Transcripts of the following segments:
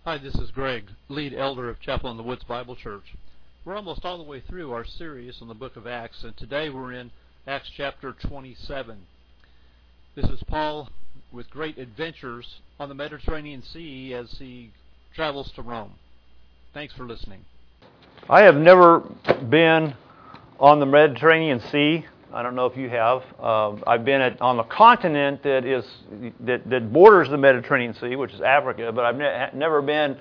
Hi, this is Greg, lead elder of Chapel in the Woods Bible Church. We're almost all the way through our series on the book of Acts, and today we're in Acts chapter 27. This is Paul with great adventures on the Mediterranean Sea as he travels to Rome. Thanks for listening. I have never been on the Mediterranean Sea. I don't know if you have. I've been on the continent that borders the Mediterranean Sea, which is Africa, but I've never been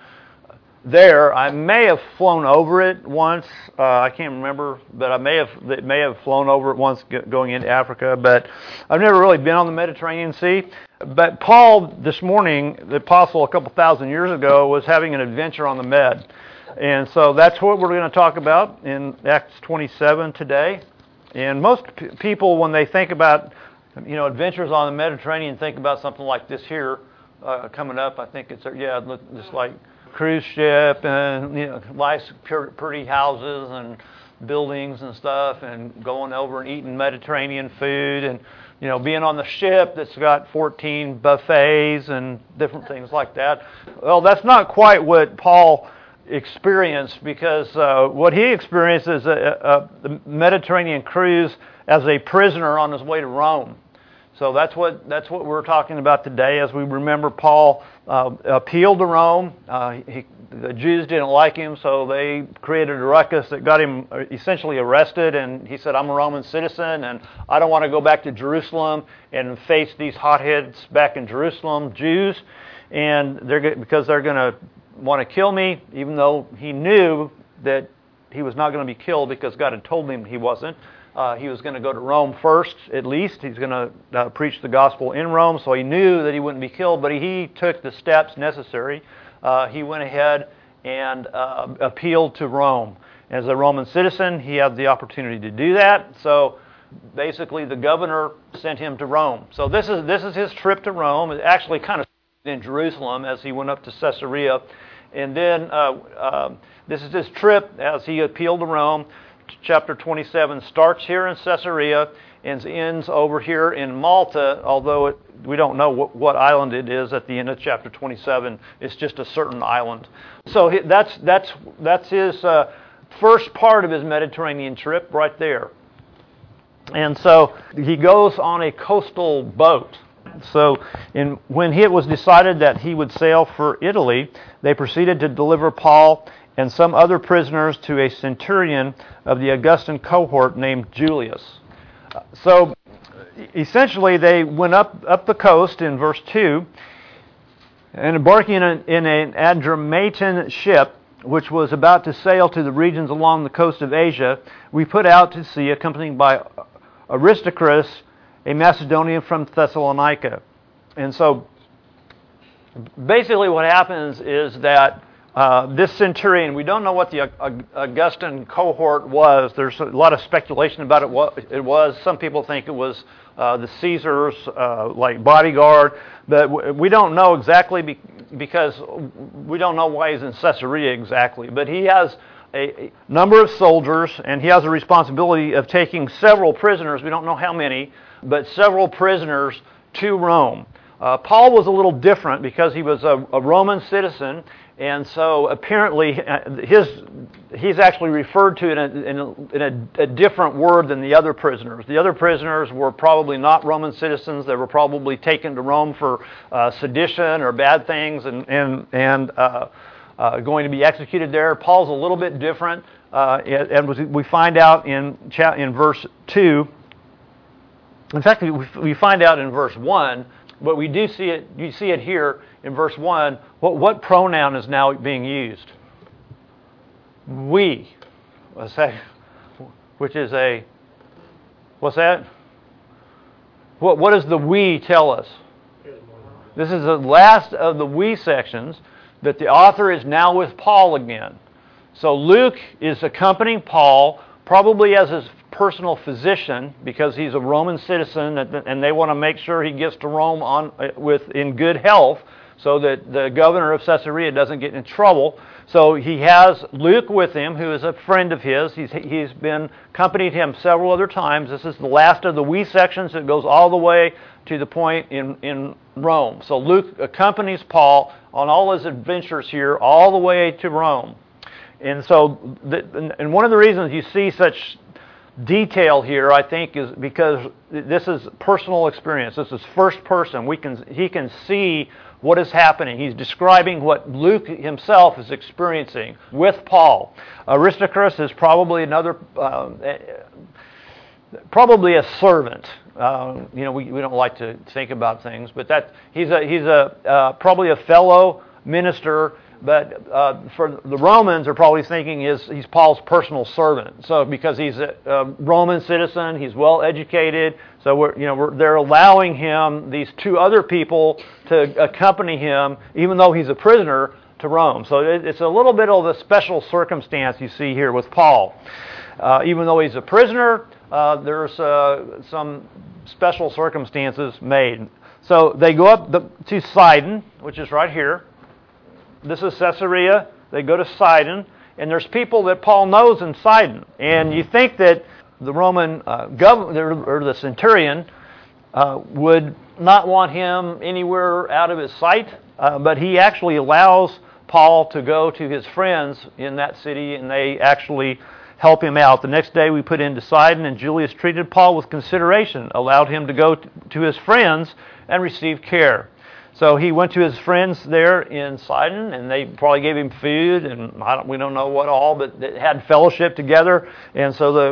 there. I may have flown over it once. I can't remember, but I may have flown over it once going into Africa. But I've never really been on the Mediterranean Sea. But Paul, this morning, the apostle a couple thousand years ago, was having an adventure on the Med. And so that's what we're going to talk about in Acts 27 today. And most people, when they think about, adventures on the Mediterranean, think about something like this here coming up. I think it's just like cruise ship and nice, pretty houses and buildings and stuff, and going over and eating Mediterranean food, and being on the ship that's got 14 buffets and different things like that. Well, that's not quite what Paul experienced, because what he experienced is a Mediterranean cruise as a prisoner on his way to Rome. So that's what we're talking about today. As we remember, Paul appealed to Rome. The Jews didn't like him, so they created a ruckus that got him essentially arrested. And he said, "I'm a Roman citizen, and I don't want to go back to Jerusalem and face these hotheads back in Jerusalem, Jews, and because they're going to want to kill me," even though he knew that he was not going to be killed because God had told him he wasn't. He was going to go to Rome first, at least. He's going to preach the gospel in Rome, so he knew that he wouldn't be killed, but he took the steps necessary. He went ahead and appealed to Rome. As a Roman citizen, he had the opportunity to do that, so basically the governor sent him to Rome. So this is his trip to Rome. It actually kind of in Jerusalem as he went up to Caesarea. And then this is his trip as he appealed to Rome. Chapter 27 starts here in Caesarea and ends over here in Malta, although we don't know what island it is at the end of chapter 27. It's just a certain island. So that's his first part of his Mediterranean trip right there. And so he goes on a coastal boat. So when it was decided that he would sail for Italy, they proceeded to deliver Paul and some other prisoners to a centurion of the Augustan cohort named Julius. So essentially they went up the coast in verse 2, and embarking in an Adramyttian ship, which was about to sail to the regions along the coast of Asia, we put out to sea accompanied by Aristarchus, a Macedonian from Thessalonica. And so basically what happens is that this centurion, we don't know what the Augustan cohort was. There's a lot of speculation about it. What it was. Some people think it was the Caesar's like bodyguard, but we don't know exactly because we don't know why he's in Caesarea exactly. But he has a number of soldiers, and he has a responsibility of taking several prisoners. We don't know how many, but several prisoners to Rome. Paul was a little different because he was a Roman citizen, and so apparently he's actually referred to in a different word than the other prisoners. The other prisoners were probably not Roman citizens. They were probably taken to Rome for sedition or bad things and going to be executed there. Paul's a little bit different, and we find out in verse 2. In fact, we find out in verse 1, but we do see it. You see it here in verse 1. What pronoun is now being used? We. What's that? Which is a. What's that? What does the we tell us? This is the last of the we sections, that the author is now with Paul again. So Luke is accompanying Paul, probably as his personal physician, because he's a Roman citizen, and they want to make sure he gets to Rome in good health, so that the governor of Caesarea doesn't get in trouble. So he has Luke with him, who is a friend of his. He's been accompanied him several other times. This is the last of the we sections. It goes all the way to the point in Rome. So Luke accompanies Paul on all his adventures here, all the way to Rome. And so, and one of the reasons you see such detail here, I think, is because this is personal experience. This is first person. He can see what is happening. He's describing what Luke himself is experiencing with Paul. Aristarchus is probably probably a servant. We don't like to think about things, but he's probably a fellow minister. But for the Romans, are probably thinking he's Paul's personal servant. So because he's a Roman citizen, he's well educated. So they're allowing him, these two other people, to accompany him, even though he's a prisoner, to Rome. So it's a little bit of a special circumstance you see here with Paul. Even though he's a prisoner, there's some special circumstances made. So they go up to Sidon, which is right here. This is Caesarea. They go to Sidon, and there's people that Paul knows in Sidon. And you think that the Roman governor or the centurion would not want him anywhere out of his sight, but he actually allows Paul to go to his friends in that city, and they actually help him out. The next day we put into Sidon, and Julius treated Paul with consideration, allowed him to go to his friends and receive care. So he went to his friends there in Sidon, and they probably gave him food, and we don't know what all, but they had fellowship together. And so there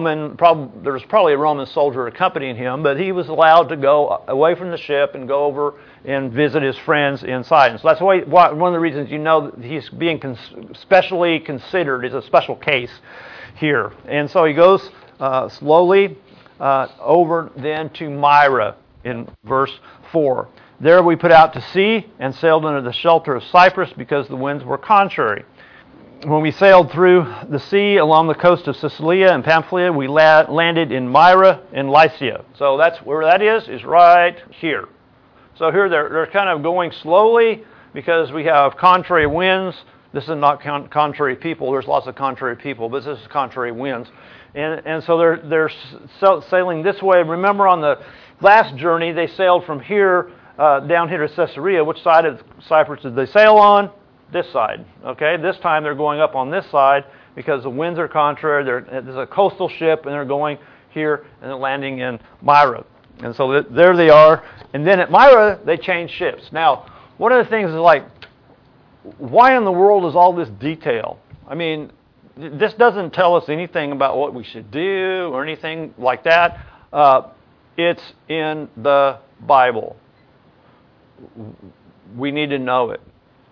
was probably a Roman soldier accompanying him, but he was allowed to go away from the ship and go over and visit his friends in Sidon. So that's one of the reasons that he's being specially considered. It's a special case here. And so he goes slowly over then to Myra in verse 4. There we put out to sea and sailed under the shelter of Cyprus because the winds were contrary. When we sailed through the sea along the coast of Cilicia and Pamphylia, we landed in Myra in Lycia. So that's where that is right here. So here they're kind of going slowly because we have contrary winds. This is not contrary people. There's lots of contrary people, but this is contrary winds. And so they're sailing this way. Remember on the last journey, they sailed from here down here to Caesarea. Which side of Cyprus did they sail on? This side. Okay. This time they're going up on this side because the winds are contrary. There's a coastal ship, and they're going here and they're landing in Myra. And so there they are. And then at Myra they change ships. Now, one of the things is like, why in the world is all this detail? I mean, this doesn't tell us anything about what we should do or anything like that. It's in the Bible. We need to know it.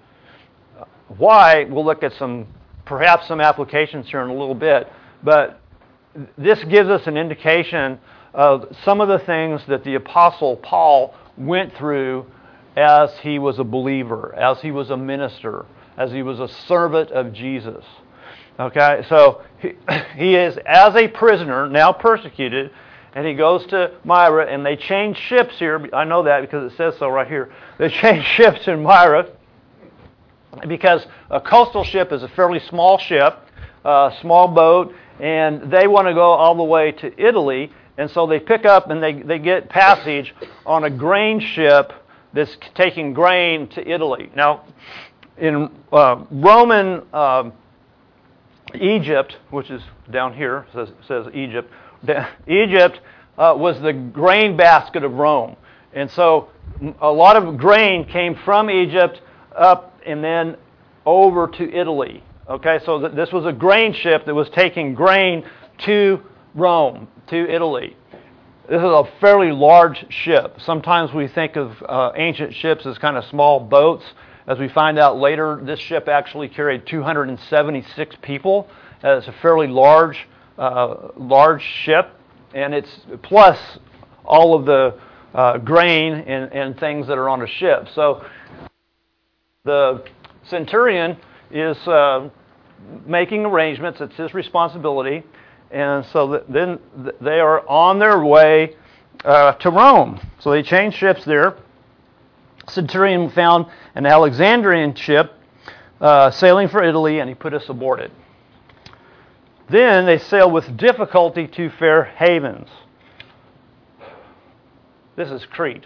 Why? We'll look at perhaps some applications here in a little bit, but this gives us an indication of some of the things that the Apostle Paul went through as he was a believer, as he was a minister, as he was a servant of Jesus. Okay, so he is, as a prisoner, now persecuted, and he goes to Myra, and they change ships here. I know that because it says so right here. They change ships in Myra because a coastal ship is a fairly small ship, small boat, and they want to go all the way to Italy, and so they pick up and they get passage on a grain ship that's taking grain to Italy. Now, in Roman Egypt, which is down here, says Egypt, Egypt was the grain basket of Rome. And so a lot of grain came from Egypt up and then over to Italy. Okay, so this was a grain ship that was taking grain to Rome, to Italy. This is a fairly large ship. Sometimes we think of ancient ships as kind of small boats. As we find out later, this ship actually carried 276 people. It's a fairly large ship, and it's plus all of the grain and things that are on a ship. So the centurion is making arrangements. It's his responsibility. And so then they are on their way to Rome. So they changed ships there. Centurion found an Alexandrian ship sailing for Italy, and he put us aboard it. Then they sailed with difficulty to fair havens. This is Crete.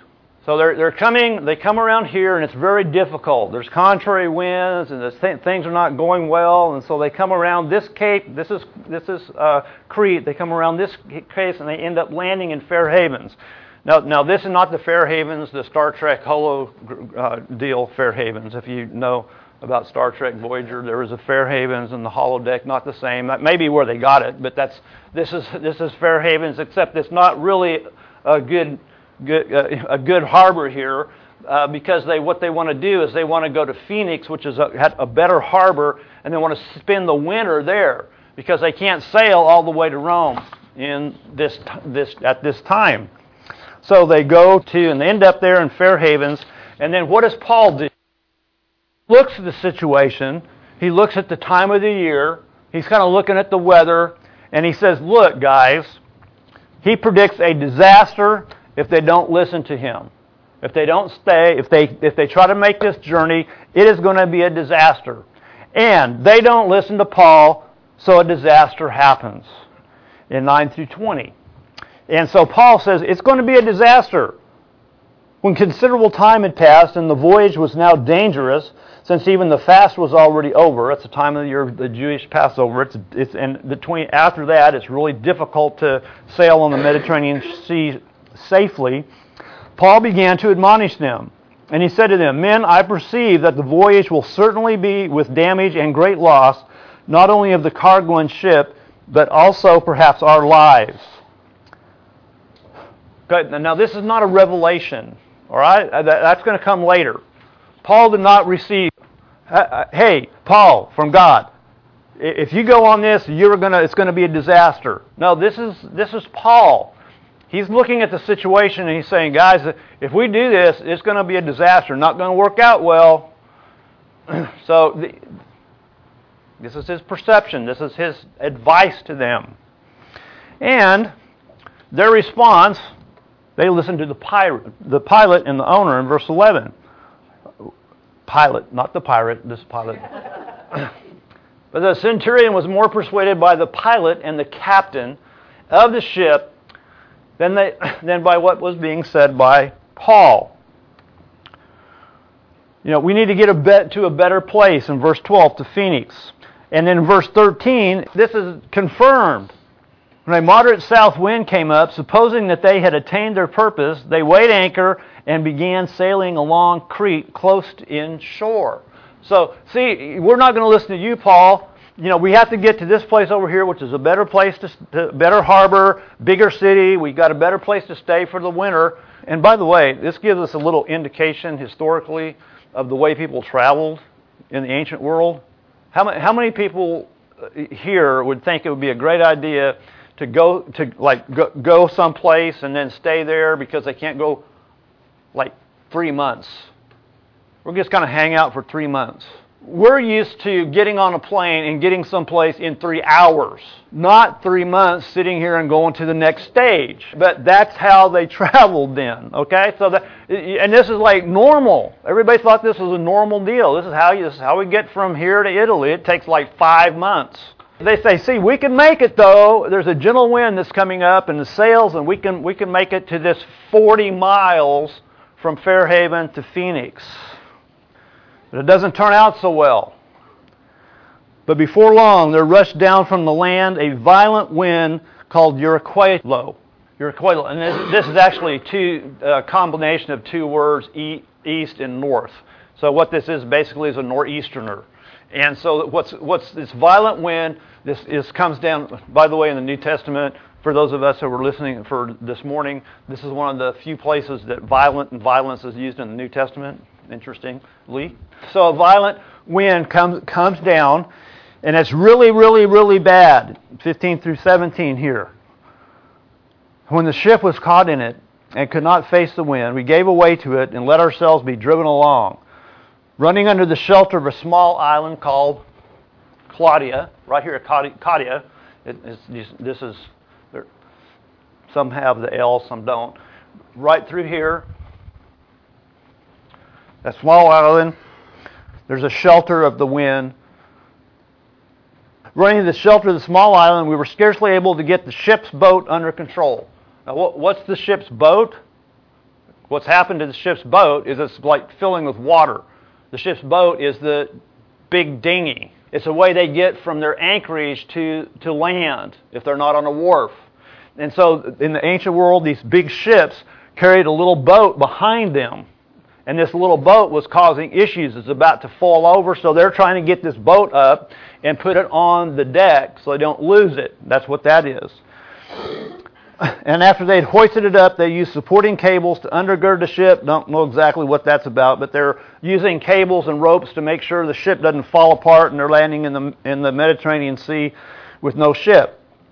So they come around here, and it's very difficult. There's contrary winds, and things are not going well, and so they come around this cape. This is Crete. They come around this cape, and they end up landing in Fair Havens. Now this is not the Fair Havens, the Star Trek holo deal Fair Havens. If you know about Star Trek Voyager, there was a Fair Havens and the holodeck, not the same. That may be where they got it, but this is Fair Havens, except it's not really a good harbor here, because what they want to do is they want to go to Phoenix, which is a better harbor, and they want to spend the winter there because they can't sail all the way to Rome at this time. So they go to and they end up there in Fair Havens, and then what does Paul do? He looks at the situation. He looks at the time of the year. He's kind of looking at the weather, and he says, "Look, guys," he predicts a disaster if they don't listen to him. If they don't stay, if they try to make this journey, it is going to be a disaster. And they don't listen to Paul, so a disaster happens in 9 through 20. And so Paul says it's going to be a disaster. When considerable time had passed and the voyage was now dangerous, since even the fast was already over. It's the time of the year of the Jewish Passover. After that, it's really difficult to sail on the Mediterranean Sea safely. Paul began to admonish them, and he said to them, "Men, I perceive that the voyage will certainly be with damage and great loss, not only of the cargo and ship, but also perhaps our lives." Okay, now this is not a revelation, all right? That's going to come later. Paul did not receive, "Hey, Paul, from God, if you go on this, it's going to be a disaster." No, this is Paul. He's looking at the situation and he's saying, "Guys, if we do this, it's going to be a disaster. Not going to work out well." So this is his perception. This is his advice to them. And their response, they listened to the pilot and the owner in verse 11. Pilot, not the pirate, this pilot. But the centurion was more persuaded by the pilot and the captain of the ship than by what was being said by Paul. We need to get to a better place in verse 12, to Phoenix. And then in verse 13, this is confirmed. When a moderate south wind came up, supposing that they had attained their purpose, they weighed anchor and began sailing along Crete close in shore. So, see, we're not going to listen to you, Paul. We have to get to this place over here, which is a better place, better harbor, bigger city. We've got a better place to stay for the winter. And by the way, this gives us a little indication historically of the way people traveled in the ancient world. How many people here would think it would be a great idea to go someplace and then stay there because they can't go 3 months? We're just going to hang out for 3 months. We're used to getting on a plane and getting someplace in 3 hours, not 3 months sitting here and going to the next stage. But that's how they traveled then, okay? And this is like normal. Everybody thought this was a normal deal. This is how we get from here to Italy. It takes 5 months. They say, "See, we can make it though. There's a gentle wind that's coming up and the sails, and we can make it to this 40 miles from Fairhaven to Phoenix." But it doesn't turn out so well. But before long, there rushed down from the land a violent wind called Euraquilo. And this is actually a combination of two words, east and north. So what this is basically is a nor'easterner. And so what's this violent wind? This comes down, by the way, in the New Testament. For those of us who were listening for this morning, this is one of the few places that violence is used in the New Testament, interestingly. So a violent wind comes down, and it's really, really, really bad. 15 through 17 here. When the ship was caught in it and could not face the wind, we gave way to it and let ourselves be driven along, running under the shelter of a small island called Claudia. Right here, Claudia. Some have the L, some don't. Right through here, that small island, there's a shelter of the wind. Running to the shelter of the small island, we were scarcely able to get the ship's boat under control. Now, what's the ship's boat? What's happened to the ship's boat is it's like filling with water. The ship's boat is the big dinghy. It's a way they get from their anchorage to land if they're not on a wharf. And so in the ancient world, these big ships carried a little boat behind them. And this little boat was causing issues. It's about to fall over, so they're trying to get this boat up and put it on the deck so they don't lose it. That's what that is. And after they'd hoisted it up, they used supporting cables to undergird the ship. Don't know exactly what that's about, but they're using cables and ropes to make sure the ship doesn't fall apart and they're landing in the Mediterranean Sea with no ship.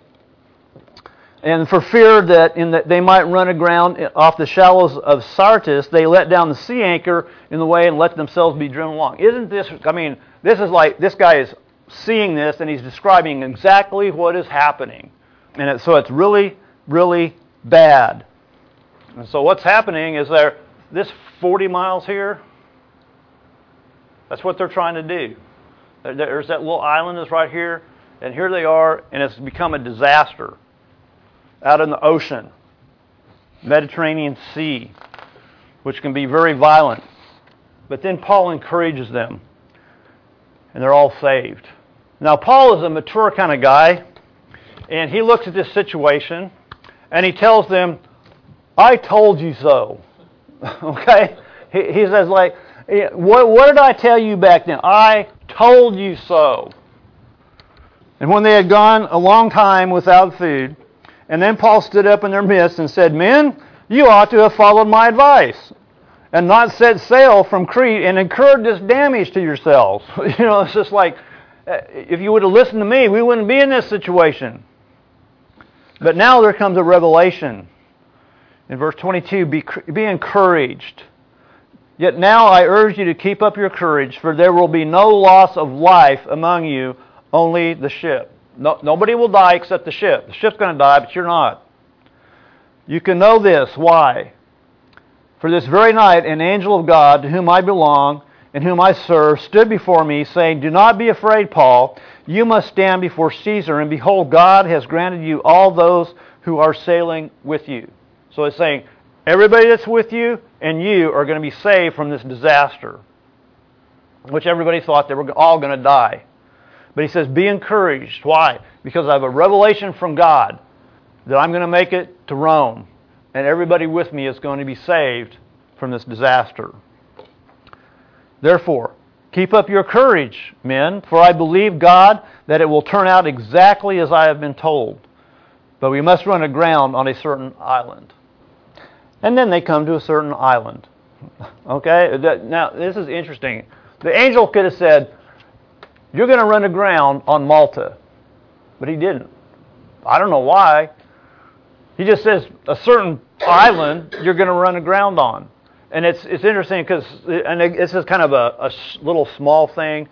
And for fear that they might run aground off the shallows of Syrtis, they let down the sea anchor in the way and let themselves be driven along. Isn't this, this is like, this guy is seeing this and he's describing exactly what is happening. And so it's really, really bad. And so what's happening is this 40 miles here, that's what they're trying to do. There's that little island that's right here, and here they are, and it's become a disaster. Out in the ocean, Mediterranean Sea, which can be very violent. But then Paul encourages them, and they're all saved. Now, Paul is a mature kind of guy, and he looks at this situation, and he tells them, I told you so. Okay? He says, like, what did I tell you back then? I told you so. And when they had gone a long time without food, and then Paul stood up in their midst and said, Men, you ought to have followed my advice and not set sail from Crete and incurred this damage to yourselves. It's just like, if you would have listened to me, we wouldn't be in this situation. But now there comes a revelation. In verse 22, be encouraged. Yet now I urge you to keep up your courage, for there will be no loss of life among you, only the ship. Nobody will die except the ship. The ship's going to die, but you're not. You can know this. Why? For this very night an angel of God, to whom I belong and whom I serve, stood before me, saying, Do not be afraid, Paul. You must stand before Caesar, and behold, God has granted you all those who are sailing with you. So it's saying, everybody that's with you and you are going to be saved from this disaster, which everybody thought they were all going to die. But he says, be encouraged. Why? Because I have a revelation from God that I'm going to make it to Rome, and everybody with me is going to be saved from this disaster. Therefore, keep up your courage, men, for I believe God that it will turn out exactly as I have been told. But we must run aground on a certain island. And then they come to a certain island. Okay? Now, this is interesting. The angel could have said, You're going to run aground on Malta. But he didn't. I don't know why. He just says a certain island you're going to run aground on. And it's interesting because, and this is kind of a little small thing.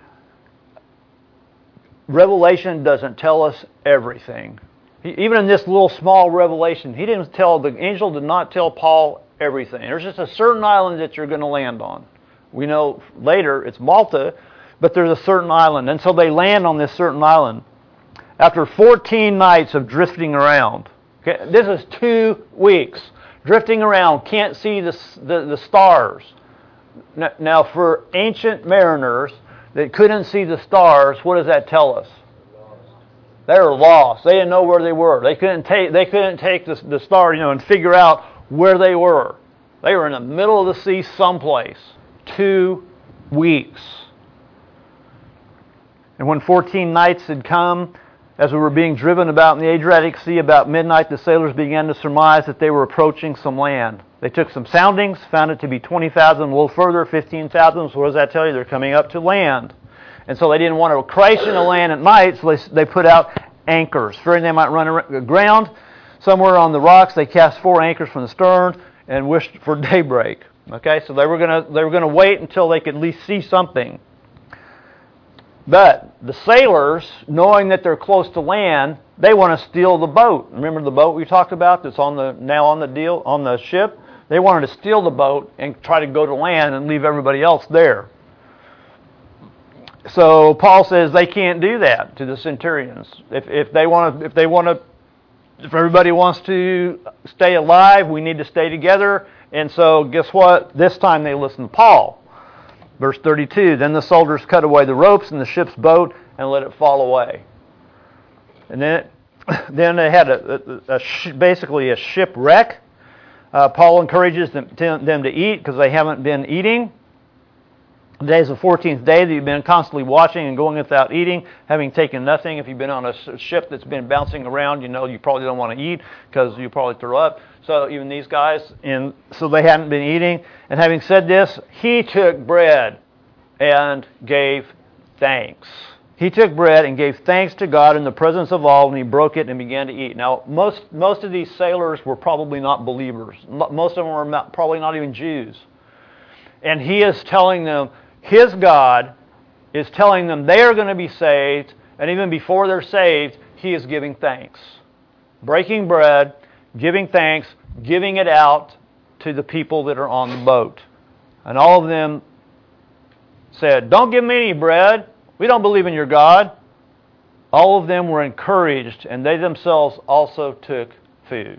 Revelation doesn't tell us everything. Even in this little small revelation, the angel did not tell Paul everything. There's just a certain island that you're going to land on. We know later it's Malta, but there's a certain island. And so they land on this certain island after 14 nights of drifting around. Okay, this is 2 weeks. Drifting around, can't see the stars. Now, for ancient mariners that couldn't see the stars, what does that tell us? They were lost. They didn't know where they were. They couldn't take the star, and figure out where they were. They were in the middle of the sea someplace. 2 weeks. And when 14 nights had come, as we were being driven about in the Adriatic Sea, about midnight the sailors began to surmise that they were approaching some land. They took some soundings, found it to be 20,000, a little further, 15,000. So what does that tell you? They're coming up to land. And so they didn't want to crash into land at night, so they put out anchors, fearing they might run aground. Somewhere on the rocks, they cast 4 anchors from the stern and wished for daybreak. Okay, so they were going to wait until they could at least see something. But the sailors, knowing that they're close to land, they want to steal the boat. Remember the boat we talked about that's on the ship? They wanted to steal the boat and try to go to land and leave everybody else there. So Paul says they can't do that to the centurions. If they want to if everybody wants to stay alive, we need to stay together. And so guess what? This time they listened to Paul. Verse 32, then the soldiers cut away the ropes in the ship's boat and let it fall away. And then they had basically a shipwreck. Paul encourages them to eat because they haven't been eating. Today is the 14th day that you've been constantly watching and going without eating, having taken nothing. If you've been on a ship that's been bouncing around, you know you probably don't want to eat because you probably throw up. So even these guys, and so they hadn't been eating. And having said this, he took bread and gave thanks. He took bread and gave thanks to God in the presence of all, and he broke it and began to eat. Now, most of these sailors were probably not believers. Most of them were probably not even Jews. And he is telling them, his God is telling them they are going to be saved, and even before they're saved, he is giving thanks. Breaking bread, giving thanks, giving it out to the people that are on the boat. And all of them said, don't give me any bread. We don't believe in your God. All of them were encouraged, and they themselves also took food.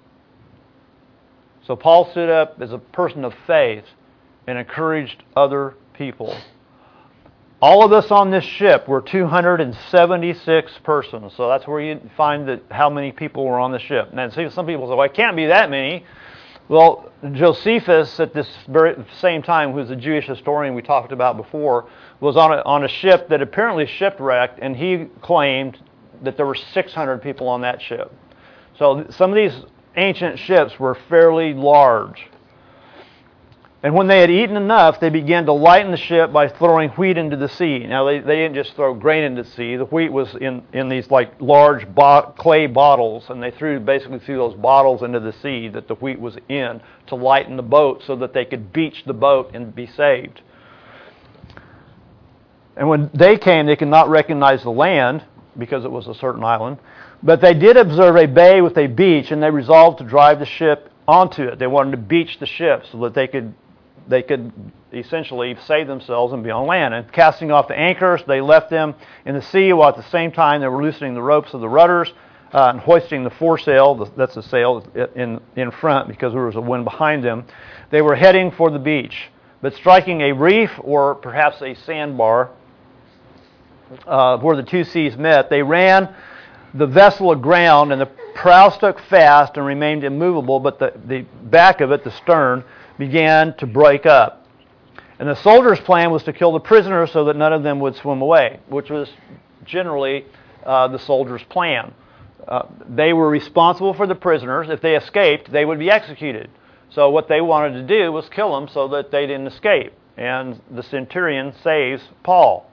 So Paul stood up as a person of faith and encouraged other people. All of us on this ship were 276 persons. So that's where you find how many people were on the ship. And see, some people say, well, it can't be that many. Well, Josephus, at this very same time, who was a Jewish historian we talked about before, was on a ship that apparently shipwrecked, and he claimed that there were 600 people on that ship. So some of these ancient ships were fairly large. And when they had eaten enough, they began to lighten the ship by throwing wheat into the sea. Now, they didn't just throw grain into the sea. The wheat was in these like large clay bottles, and they basically threw those bottles into the sea that the wheat was in to lighten the boat so that they could beach the boat and be saved. And when they came, they could not recognize the land because it was a certain island. But they did observe a bay with a beach, and they resolved to drive the ship onto it. They wanted to beach the ship so that they could essentially save themselves and be on land. And casting off the anchors, they left them in the sea, while at the same time they were loosening the ropes of the rudders and hoisting the foresail, that's the sail, in front because there was a wind behind them. They were heading for the beach. But striking a reef or perhaps a sandbar where the two seas met, they ran the vessel aground, and the prow stuck fast and remained immovable, but the back of it, the stern, began to break up. And the soldiers' plan was to kill the prisoners so that none of them would swim away, which was generally the soldiers' plan. They were responsible for the prisoners. If they escaped, they would be executed. So what they wanted to do was kill them so that they didn't escape. And the centurion saves Paul.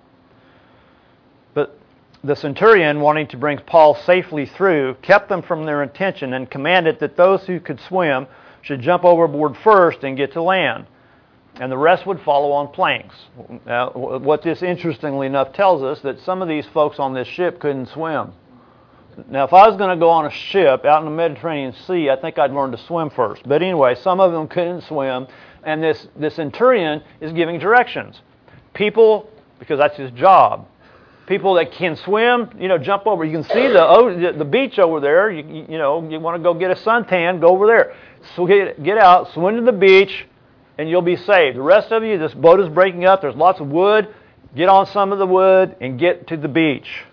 But the centurion, wanting to bring Paul safely through, kept them from their intention and commanded that those who could swim should jump overboard first and get to land, and the rest would follow on planks. Now, what this interestingly enough tells us that some of these folks on this ship couldn't swim. Now, if I was going to go on a ship out in the Mediterranean Sea, I think I'd learn to swim first. But anyway, some of them couldn't swim, and this centurion is giving directions. People, because that's his job, people that can swim, jump over. You can see the beach over there. You want to go get a suntan, go over there. So get out, swim to the beach, and you'll be saved. The rest of you, this boat is breaking up. There's lots of wood. Get on some of the wood and get to the beach.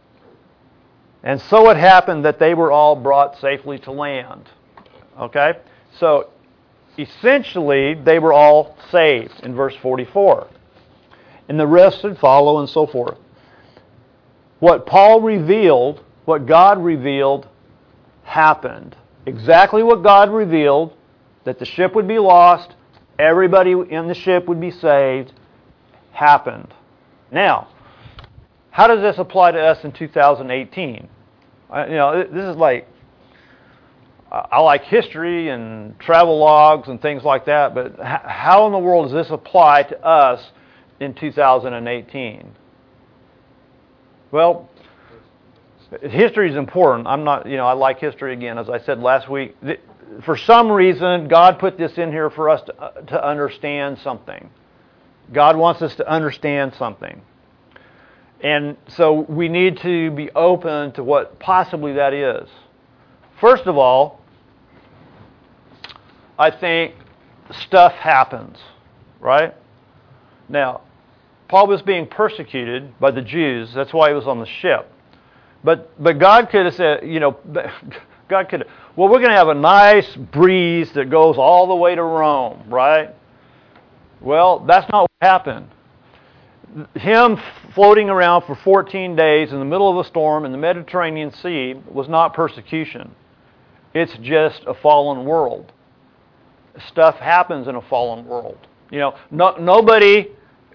And so it happened that they were all brought safely to land. Okay? So essentially, they were all saved in verse 44. And the rest would follow and so forth. What Paul revealed, what God revealed, happened. Exactly what God revealed, that the ship would be lost, everybody in the ship would be saved, happened. Now, how does this apply to us in 2018? This is like, I like history and travel logs and things like that, but how in the world does this apply to us in 2018? Well, history is important. I like history again, as I said last week. For some reason, God put this in here for us to understand something. God wants us to understand something. And so we need to be open to what possibly that is. First of all, I think stuff happens, right? Now, Paul was being persecuted by the Jews. That's why he was on the ship. But God could have said, God could have, well, we're going to have a nice breeze that goes all the way to Rome, right? Well, that's not what happened. Him floating around for 14 days in the middle of a storm in the Mediterranean Sea was not persecution. It's just a fallen world. Stuff happens in a fallen world. Nobody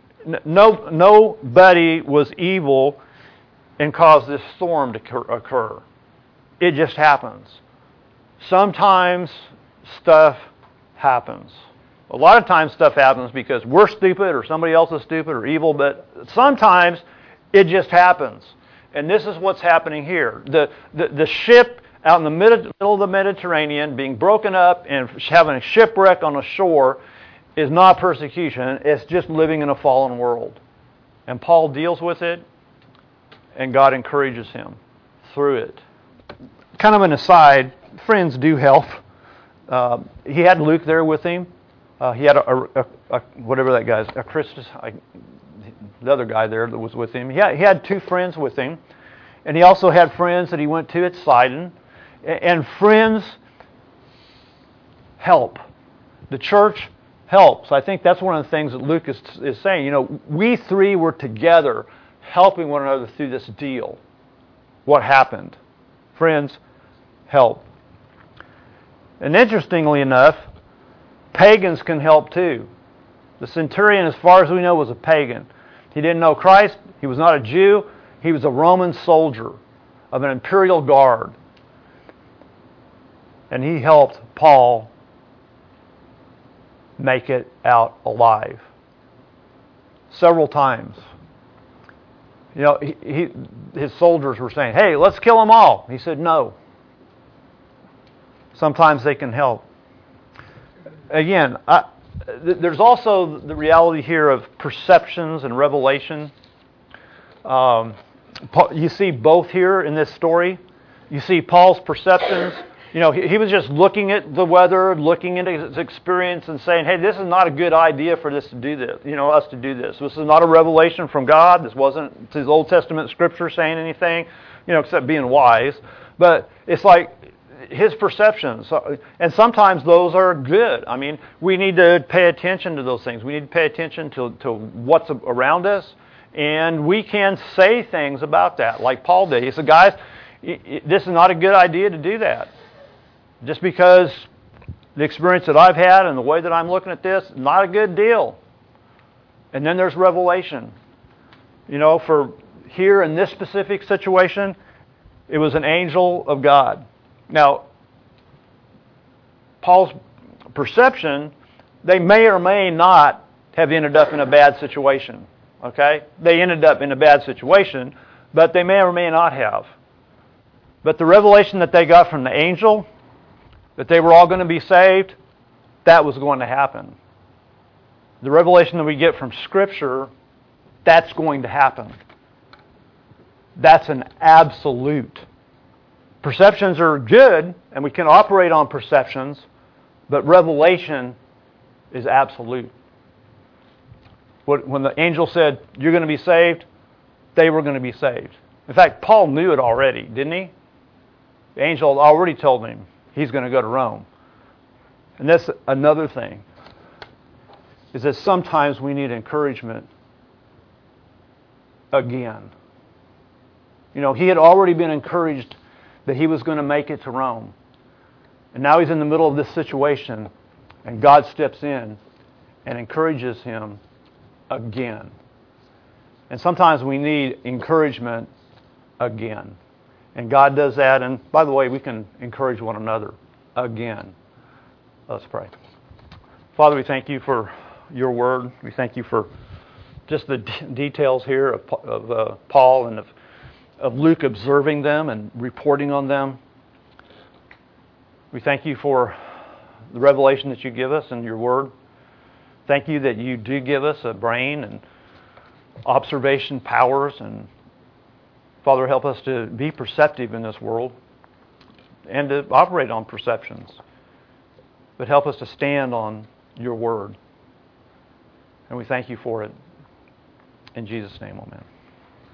was evil and caused this storm to occur. It just happens. Sometimes stuff happens. A lot of times stuff happens because we're stupid or somebody else is stupid or evil, but sometimes it just happens. And this is what's happening here. The ship out in the middle of the Mediterranean being broken up and having a shipwreck on the shore is not persecution. It's just living in a fallen world. And Paul deals with it, and God encourages him through it. Kind of an aside, friends do help. He had Luke there with him. He had whatever that guy's, Christus, the other guy there that was with him. He had two friends with him, and he also had friends that he went to at Sidon. And friends help. The church helps. I think that's one of the things that Luke is saying. We three were together helping one another through this deal. What happened? Friends help. And interestingly enough, pagans can help too. The centurion, as far as we know, was a pagan. He didn't know Christ. He was not a Jew. He was a Roman soldier of an imperial guard. And he helped Paul make it out alive. Several times. His soldiers were saying, hey, let's kill them all. He said, no. Sometimes they can help. Again, there's also the reality here of perceptions and revelation. You see both here in this story. You see Paul's perceptions. He was just looking at the weather, looking into his experience and saying, hey, this is not a good idea for this to do this, us to do this. This is not a revelation from God. This wasn't his Old Testament scripture saying anything, except being wise. But it's like his perceptions. And sometimes those are good. I mean, we need to pay attention to those things. We need to pay attention to what's around us. And we can say things about that, like Paul did. He said, guys, this is not a good idea to do that. Just because the experience that I've had and the way that I'm looking at this, not a good deal. And then there's revelation. For here in this specific situation, it was an angel of God. Now, Paul's perception, they may or may not have ended up in a bad situation. Okay? They ended up in a bad situation, but they may or may not have. But the revelation that they got from the angel, that they were all going to be saved, that was going to happen. The revelation that we get from Scripture, that's going to happen. That's an absolute. Perceptions are good, and we can operate on perceptions, but revelation is absolute. When the angel said, you're going to be saved, they were going to be saved. In fact, Paul knew it already, didn't he? The angel had already told him he's going to go to Rome. And that's another thing, is that sometimes we need encouragement again. He had already been encouraged that he was going to make it to Rome. And now he's in the middle of this situation, and God steps in and encourages him again. And sometimes we need encouragement again. And God does that. And by the way, we can encourage one another again. Let's pray. Father, we thank you for your word. We thank you for just the details here of Paul and of Luke observing them and reporting on them. We thank you for the revelation that you give us in your word. Thank you that you do give us a brain and observation powers. And Father, help us to be perceptive in this world and to operate on perceptions. But help us to stand on your word. And we thank you for it. In Jesus' name, amen.